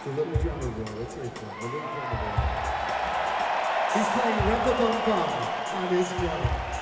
The little drummer boy, let's hear it for him, the little drummer boy. He's playing Rumba Bum Bum on his piano.